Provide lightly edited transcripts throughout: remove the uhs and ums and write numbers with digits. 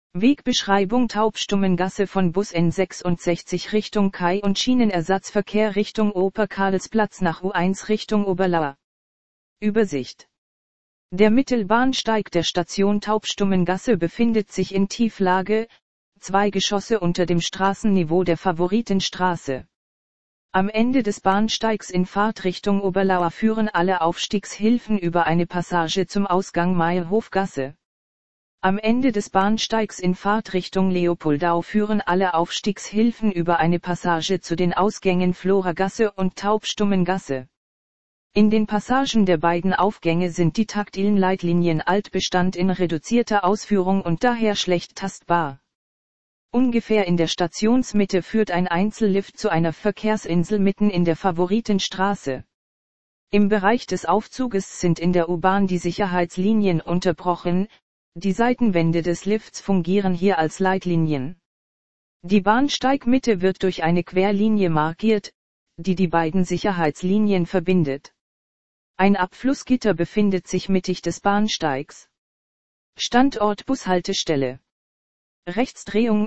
Wegbeschreibung Taubstummengasse von Bus N66 Richtung Kai und Schienenersatzverkehr Richtung Oper-Karlsplatz nach U1 Richtung Oberlauer. Übersicht. Der Mittelbahnsteig der Station Taubstummengasse befindet sich in Tieflage, 2 Geschosse unter dem Straßenniveau der Favoritenstraße. Am Ende des Bahnsteigs in Fahrtrichtung Oberlauer führen alle Aufstiegshilfen über eine Passage zum Ausgang Mayerhofgasse. Am Ende des Bahnsteigs in Fahrtrichtung Leopoldau führen alle Aufstiegshilfen über eine Passage zu den Ausgängen Floragasse und Taubstummengasse. In den Passagen der beiden Aufgänge sind die taktilen Leitlinien Altbestand in reduzierter Ausführung und daher schlecht tastbar. Ungefähr in der Stationsmitte führt ein Einzellift zu einer Verkehrsinsel mitten in der Favoritenstraße. Im Bereich des Aufzuges sind in der U-Bahn die Sicherheitslinien unterbrochen, die Seitenwände des Lifts fungieren hier als Leitlinien. Die Bahnsteigmitte wird durch eine Querlinie markiert, die die beiden Sicherheitslinien verbindet. Ein Abflussgitter befindet sich mittig des Bahnsteigs. Standort Bushaltestelle. Rechtsdrehung,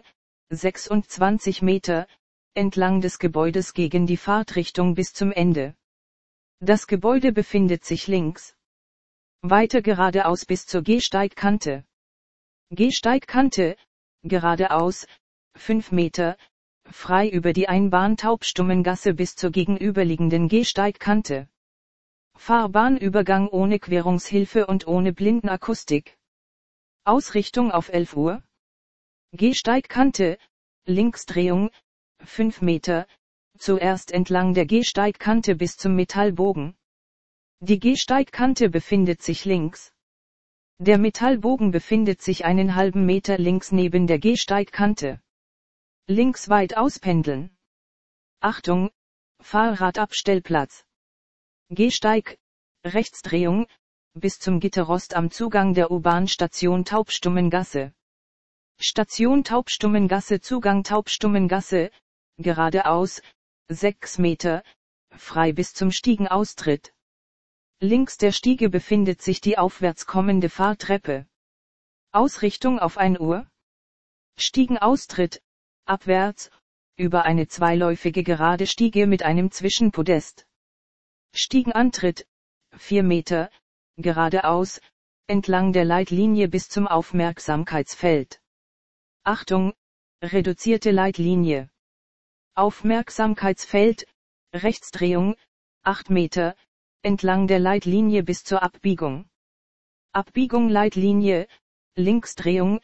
26 Meter, entlang des Gebäudes gegen die Fahrtrichtung bis zum Ende. Das Gebäude befindet sich links. Weiter geradeaus bis zur Gehsteigkante. Gehsteigkante, geradeaus, 5 Meter, frei über die Einbahn-Taubstummengasse bis zur gegenüberliegenden Gehsteigkante. Fahrbahnübergang ohne Querungshilfe und ohne Blindenakustik. Ausrichtung auf 11 Uhr. Gehsteigkante, Linksdrehung, 5 Meter, zuerst entlang der Gehsteigkante bis zum Metallbogen. Die Gehsteigkante befindet sich links. Der Metallbogen befindet sich einen halben Meter links neben der Gehsteigkante. Links weit auspendeln. Achtung, Fahrradabstellplatz. Gehsteig, Rechtsdrehung, bis zum Gitterrost am Zugang der U-Bahn-Station Taubstummengasse. Station Taubstummengasse Zugang Taubstummengasse, geradeaus, 6 Meter, frei bis zum Stiegenaustritt. Links der Stiege befindet sich die aufwärts kommende Fahrtreppe. Ausrichtung auf 1 Uhr. Stiegenaustritt, abwärts, über eine zweiläufige gerade Stiege mit einem Zwischenpodest. Stiegenantritt, 4 Meter, geradeaus, entlang der Leitlinie bis zum Aufmerksamkeitsfeld. Achtung, reduzierte Leitlinie. Aufmerksamkeitsfeld, Rechtsdrehung, 8 Meter, entlang der Leitlinie bis zur Abbiegung. Abbiegung Leitlinie, Linksdrehung,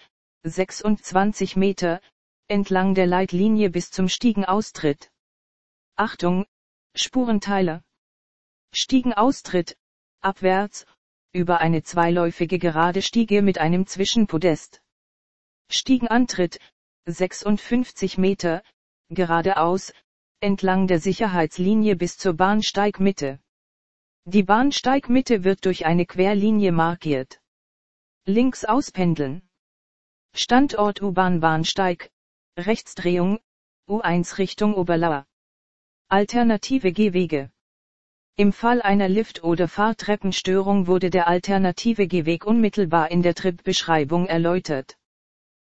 26 Meter, entlang der Leitlinie bis zum Stiegenaustritt. Achtung, Spurenteiler. Stiegenaustritt, abwärts, über eine zweiläufige gerade Stiege mit einem Zwischenpodest. Stiegenantritt, 56 Meter, geradeaus, entlang der Sicherheitslinie bis zur Bahnsteigmitte. Die Bahnsteigmitte wird durch eine Querlinie markiert. Links auspendeln. Standort U-Bahn-Bahnsteig, Rechtsdrehung, U1 Richtung Oberlauer. Alternative Gehwege. Im Fall einer Lift- oder Fahrtreppenstörung wurde der alternative Gehweg unmittelbar in der Tripbeschreibung erläutert.